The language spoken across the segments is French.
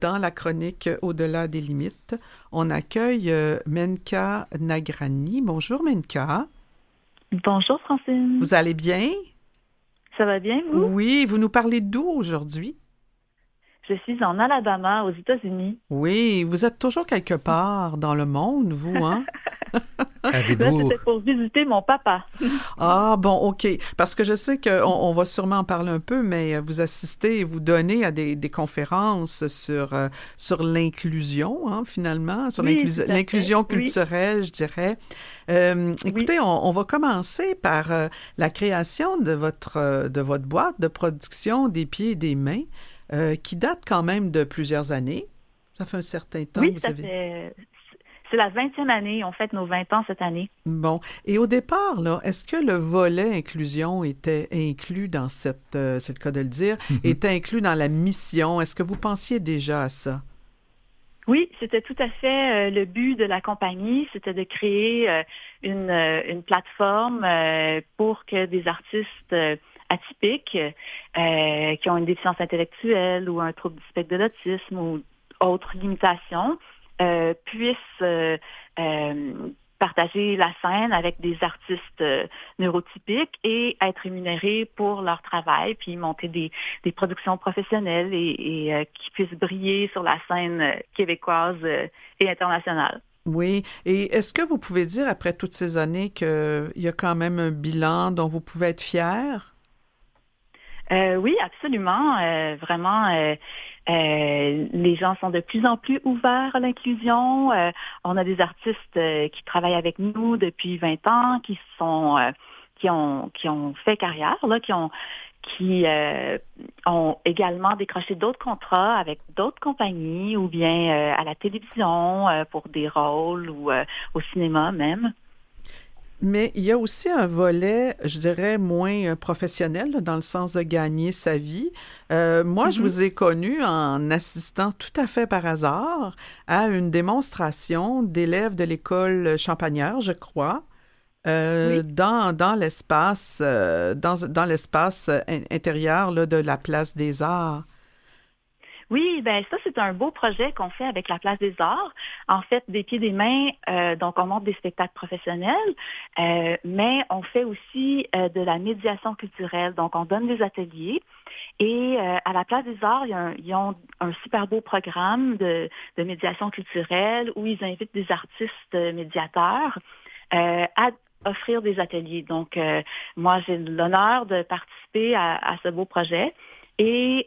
Dans la chronique Au-delà des limites, on accueille Menka Nagrani. Bonjour Menka. Bonjour Francine. Vous allez bien? Ça va bien, vous? Oui, vous nous parlez d'où aujourd'hui? Je suis en Alabama, aux États-Unis. Oui, vous êtes toujours quelque part dans le monde, vous, hein? Là, c'était pour visiter mon papa. Ah, bon, OK. Parce que je sais qu'on va sûrement en parler un peu, mais vous assistez et vous donnez à des conférences sur l'inclusion, hein, finalement, sur Oui, tout à l'inclusion fait. Oui, culturelle, je dirais. oui. Écoutez, on va commencer par la création de votre boîte de production des pieds et des mains, qui date quand même de plusieurs années. Ça fait un certain temps que Oui, vous ça avez... fait... C'est la 20e année. On fête nos 20 ans cette année. Bon. Et au départ, là, est-ce que le volet inclusion était inclus dans c'est le cas de le dire, était inclus dans la mission? Est-ce que vous pensiez déjà à ça? Oui, c'était tout à fait le but de la compagnie, c'était de créer une plateforme pour que des artistes atypiques qui ont une déficience intellectuelle ou un trouble du spectre de l'autisme ou autres limitations puissent partager la scène avec des artistes neurotypiques et être rémunérés pour leur travail, puis monter des productions professionnelles et qui puissent briller sur la scène québécoise et internationale. Oui. Et est-ce que vous pouvez dire, après toutes ces années, qu'il y a quand même un bilan dont vous pouvez être fier? Oui, absolument. Vraiment, les gens sont de plus en plus ouverts à l'inclusion. On a des artistes qui travaillent avec nous depuis 20 ans, qui ont fait carrière, là, qui ont également décroché d'autres contrats avec d'autres compagnies ou bien à la télévision pour des rôles ou au cinéma même. Mais il y a aussi un volet, je dirais, moins professionnel, là, dans le sens de gagner sa vie. Moi, je Mhm. vous ai connu en assistant tout à fait par hasard à une démonstration d'élèves de l'école Champagneur, je crois, Oui. dans l'espace dans l'espace intérieur là, de la Place des Arts. Oui, ben ça, c'est un beau projet qu'on fait avec la Place des Arts. En fait, des pieds des mains, donc on monte des spectacles professionnels, mais on fait aussi de la médiation culturelle. Donc, on donne des ateliers et à la Place des Arts, ils ont un super beau programme de médiation culturelle où ils invitent des artistes médiateurs à offrir des ateliers. Donc, moi, j'ai l'honneur de participer à ce beau projet. Et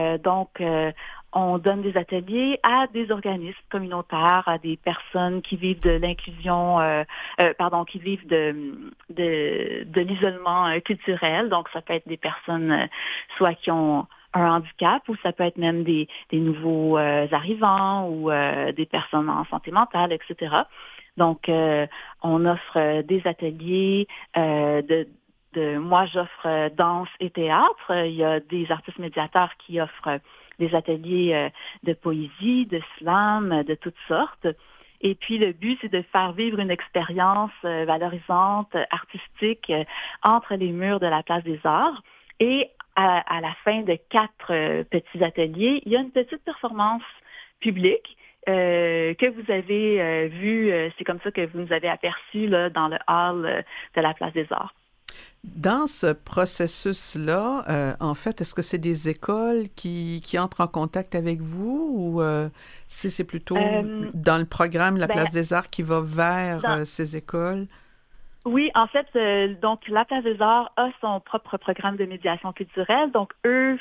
on donne des ateliers à des organismes communautaires, à des personnes qui vivent de l'inclusion, qui vivent de l'isolement culturel. Donc, ça peut être des personnes soit qui ont un handicap ou ça peut être même des nouveaux arrivants ou des personnes en santé mentale, etc. Donc, on offre des ateliers moi, j'offre danse et théâtre. Il y a des artistes médiateurs qui offrent des ateliers de poésie, de slam, de toutes sortes. Et puis, le but, c'est de faire vivre une expérience valorisante, artistique, entre les murs de la Place des Arts. Et à la fin de 4 petits ateliers, il y a une petite performance publique que vous avez vue. C'est comme ça que vous nous avez aperçus là, dans le hall de la Place des Arts. Dans ce processus-là, en fait, est-ce que c'est des écoles qui entrent en contact avec vous ou c'est plutôt dans le programme La Ben, Place des Arts qui va vers dans, ces écoles? Oui, en fait, donc la Place des Arts a son propre programme de médiation culturelle. Donc, eux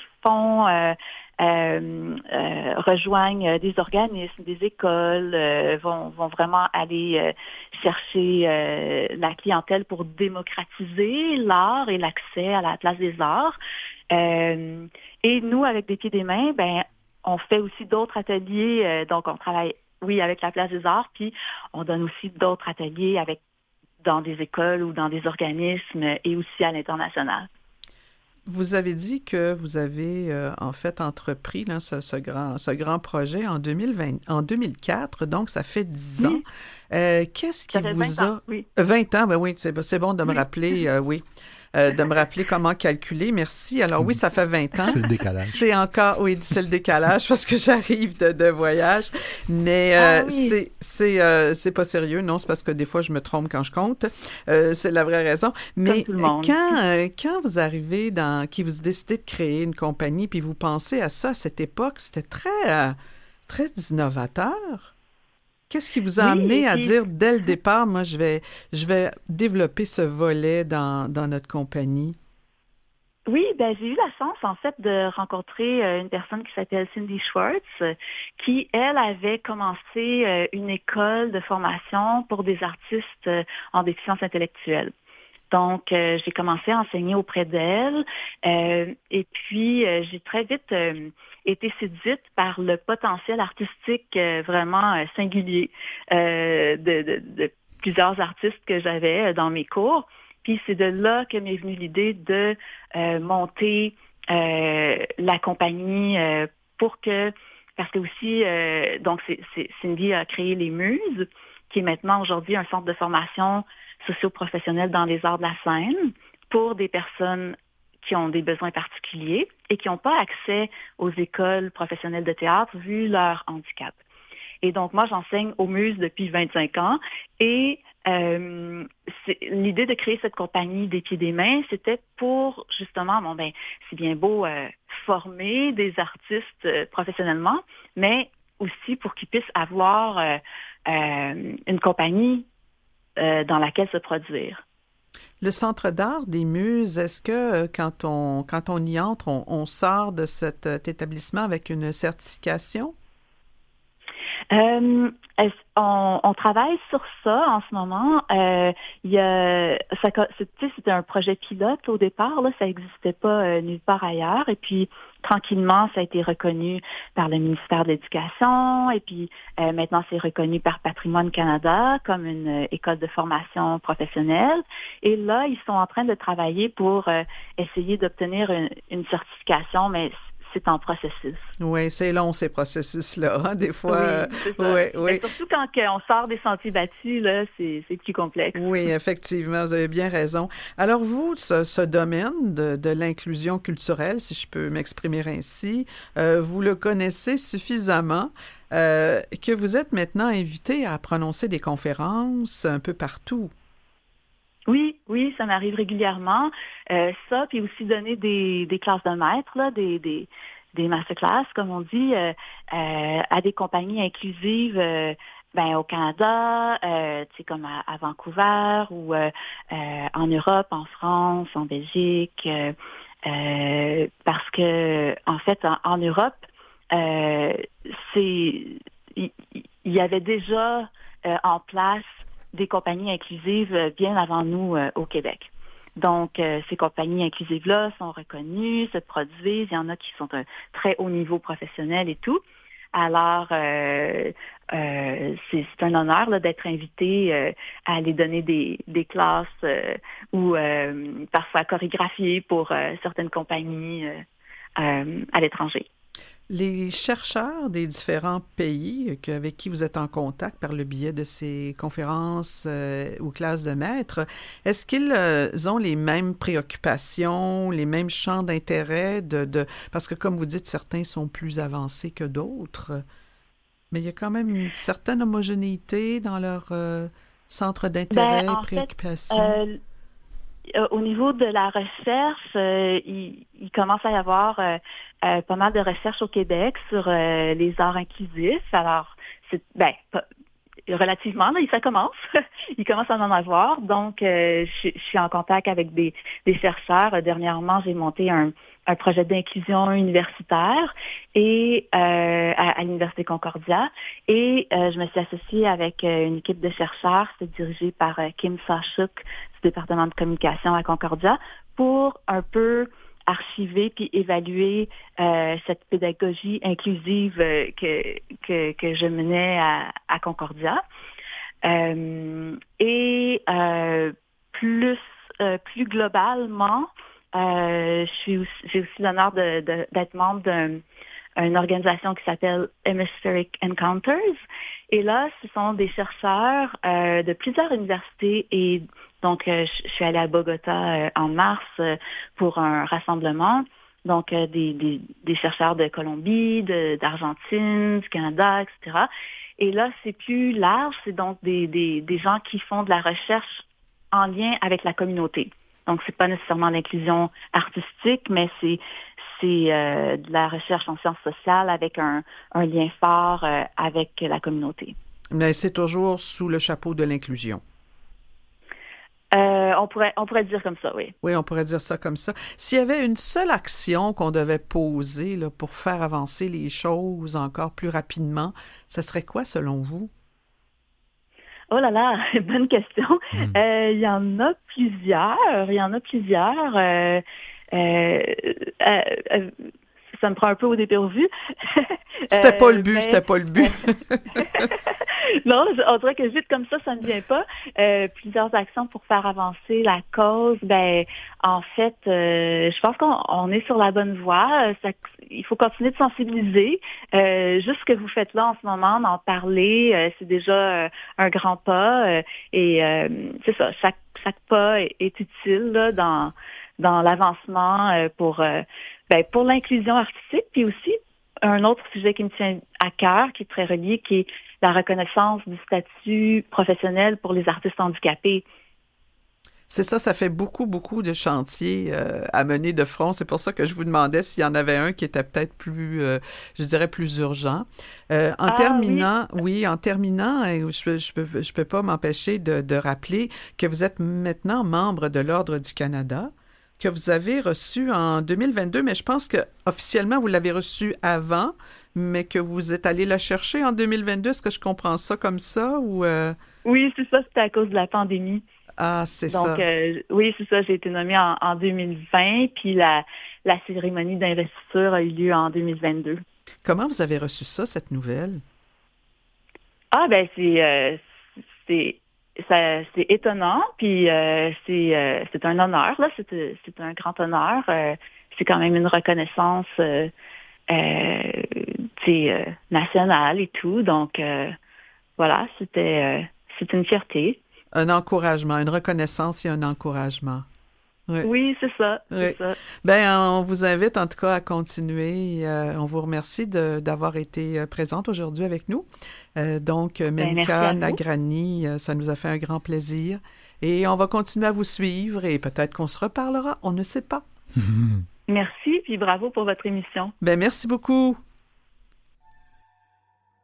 rejoignent des organismes, des écoles, vont vraiment aller chercher la clientèle pour démocratiser l'art et l'accès à la Place des Arts. Et nous, avec des pieds et des mains, ben, on fait aussi d'autres ateliers. Donc, on travaille, oui, avec la Place des Arts, puis on donne aussi d'autres ateliers dans des écoles ou dans des organismes et aussi à l'international. Vous avez dit que vous avez en fait entrepris là, ce grand projet en 2004, donc ça fait 10 ans. Oui, Qu'est-ce qui ça fait 20 vous ans, a... oui. 20 ans, ben oui, c'est bon de me Oui. rappeler, oui. de me rappeler comment calculer. Merci. Alors oui, ça fait 20 ans. C'est le décalage. C'est encore, oui, c'est le décalage parce que j'arrive de voyage. Mais oui. c'est pas sérieux, non, c'est parce que des fois, je me trompe quand je compte. C'est la vraie raison. Comme Mais tout le monde. quand vous arrivez qui vous décidez de créer une compagnie, puis vous pensez à ça à cette époque, c'était très innovateur. Qu'est-ce qui vous a Oui, et amené à puis dire dès le départ, moi, je vais développer ce volet dans notre compagnie? oui, ben j'ai eu la chance en fait de rencontrer une personne qui s'appelle Cindy Schwartz, qui elle avait commencé une école de formation pour des artistes en déficience intellectuelle. Donc, j'ai commencé à enseigner auprès d'elle et puis j'ai très vite été séduite par le potentiel artistique vraiment singulier de plusieurs artistes que j'avais dans mes cours. Puis c'est de là que m'est venue l'idée de monter la compagnie pour que, parce que aussi, donc Cindy a créé les Muses, qui est maintenant aujourd'hui un centre de formation socio-professionnelle dans les arts de la scène pour des personnes qui ont des besoins particuliers et qui n'ont pas accès aux écoles professionnelles de théâtre vu leur handicap. Et donc, moi, j'enseigne aux Muses depuis 25 ans et l'idée de créer cette compagnie des pieds des mains, c'était pour justement, c'est bien beau former des artistes professionnellement, mais aussi pour qu'ils puissent avoir une compagnie dans laquelle se produire. Le Centre d'art des Muses, est-ce que quand on y entre, on sort de cet établissement avec une certification? On travaille sur ça en ce moment. C'était un projet pilote au départ, là, ça n'existait pas nulle part ailleurs. Et puis, tranquillement, ça a été reconnu par le ministère de l'Éducation. Et puis, maintenant, c'est reconnu par Patrimoine Canada comme une école de formation professionnelle. Et là, ils sont en train de travailler pour essayer d'obtenir une certification, mais c'est en processus. Oui, c'est long, ces processus-là, hein, des fois. Oui, c'est ça. Oui. Mais surtout quand on sort des sentiers battus, là, c'est plus complexe. Oui, effectivement, vous avez bien raison. Alors vous, ce domaine de l'inclusion culturelle, si je peux m'exprimer ainsi, vous le connaissez suffisamment que vous êtes maintenant invité à prononcer des conférences un peu partout. Oui, ça m'arrive régulièrement. Ça, puis aussi donner des classes de maître, là, des masterclass, comme on dit, à des compagnies inclusives au Canada, comme à Vancouver ou en Europe, en France, en Belgique. Parce que, en fait, en Europe, il y avait déjà en place des compagnies inclusives bien avant nous au Québec. Donc, ces compagnies inclusives-là sont reconnues, se produisent. Il y en a qui sont un très haut niveau professionnel et tout. Alors, c'est un honneur là, d'être invité à aller donner des classes ou parfois chorégraphier pour certaines compagnies à l'étranger. Les chercheurs des différents pays avec qui vous êtes en contact par le biais de ces conférences ou classes de maîtres, est-ce qu'ils ont les mêmes préoccupations, les mêmes champs d'intérêt parce que comme vous dites, certains sont plus avancés que d'autres, mais il y a quand même une certaine homogénéité dans leur centre d'intérêt et En préoccupations. fait, au niveau de la recherche, il commence à y avoir pas mal de recherches au Québec sur les arts inclusifs. Alors, relativement, là, ça commence. Il commence à en avoir. Donc, je suis en contact avec des chercheurs. Dernièrement, j'ai monté un projet d'inclusion universitaire et à l'Université Concordia. Et je me suis associée avec une équipe de chercheurs, c'est dirigé par Kim Sachuk du département de communication à Concordia, pour un peu archiver puis évaluer cette pédagogie inclusive que je menais à Concordia. Plus globalement, j'ai aussi l'honneur d'être membre d'une organisation qui s'appelle Hemispheric Encounters. Et là, ce sont des chercheurs de plusieurs universités et Donc, je suis allée à Bogota en mars pour un rassemblement. Donc, des chercheurs de Colombie, d'Argentine, du Canada, etc. Et là, c'est plus large, c'est donc des gens qui font de la recherche en lien avec la communauté. Donc, c'est pas nécessairement l'inclusion artistique, mais c'est de la recherche en sciences sociales avec un lien fort avec la communauté. Mais c'est toujours sous le chapeau de l'inclusion. On pourrait dire comme ça, oui. Oui, on pourrait dire ça comme ça. S'il y avait une seule action qu'on devait poser là, pour faire avancer les choses encore plus rapidement, ça serait quoi selon vous? Oh là là, bonne question. Il y en a plusieurs. Ça me prend un peu au dépourvu. C'était pas le but, c'était pas le but. Non, on dirait que vite comme ça ne vient pas. Plusieurs actions pour faire avancer la cause. Ben, en fait, je pense qu'on est sur la bonne voie. Il faut continuer de sensibiliser. Juste ce que vous faites là en ce moment, d'en parler, c'est déjà un grand pas. Et c'est ça, chaque pas est utile là, dans l'avancement pour l'inclusion artistique, puis aussi un autre sujet qui me tient à cœur, qui est très relié, qui est la reconnaissance du statut professionnel pour les artistes handicapés. C'est ça, ça fait beaucoup, beaucoup de chantiers à mener de front. C'est pour ça que je vous demandais s'il y en avait un qui était peut-être plus, je dirais, plus urgent. En terminant, je peux pas m'empêcher de rappeler que vous êtes maintenant membre de l'Ordre du Canada, que vous avez reçu en 2022, mais je pense que officiellement vous l'avez reçu avant, mais que vous êtes allé la chercher en 2022. Est-ce que je comprends ça comme ça ou Oui, c'est ça, c'était à cause de la pandémie. Ah, c'est ça. Donc, oui, c'est ça, j'ai été nommée en 2020, puis la cérémonie d'investiture a eu lieu en 2022. Comment vous avez reçu ça, cette nouvelle? Ah, ben c'est étonnant, puis c'est un honneur, là, c'est un grand honneur. C'est quand même une reconnaissance nationale et tout, donc voilà, c'est une fierté. Un encouragement, une reconnaissance et un encouragement. Oui, c'est ça. Oui. Ben, on vous invite en tout cas à continuer. On vous remercie d'avoir été présente aujourd'hui avec nous. Donc, Menka Nagrani, ça nous a fait un grand plaisir. Et on va continuer à vous suivre et peut-être qu'on se reparlera, on ne sait pas. Merci, puis bravo pour votre émission. Ben, merci beaucoup.